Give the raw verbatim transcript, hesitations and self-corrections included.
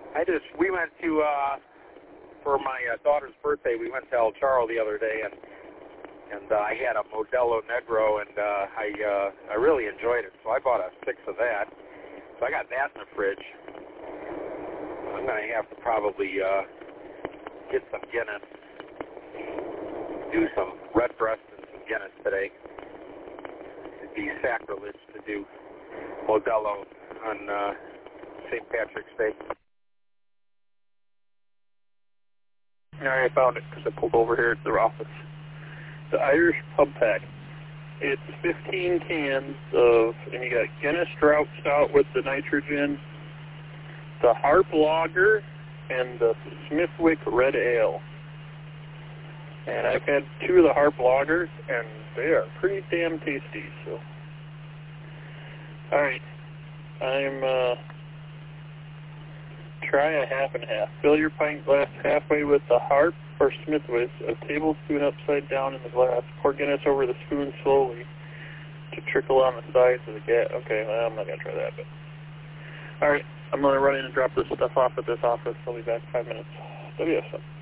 I just, we went to, uh, for my uh, daughter's birthday, we went to El Charro the other day, and and uh, I had a Modelo Negro, and uh, I uh, I really enjoyed it, so I bought a six of that. So I got that in the fridge. I'm going to have to probably uh, get some Guinness, do some red breast and some Guinness today. It'd be sacrilege to do Modelo on uh, Saint Patrick's Day. All right, I found it because I pulled over here at the office. The Irish Pub Pack. It's fifteen cans of, and you got Guinness Drought Stout with the nitrogen, the Harp Lager, and the Smithwick Red Ale. And I've had two of the Harp Lagers, and they are pretty damn tasty. So, all right, I'm uh, try a half and half. Fill your pint glass halfway with the Harp or Smithwick, a tablespoon upside down in the glass. Pour Guinness over the spoon slowly to trickle on the sides of the gas. Okay, well, I'm not going to try that, but... All right, I'm going to run in and drop this stuff off at this office. I'll be back in five minutes. W S M.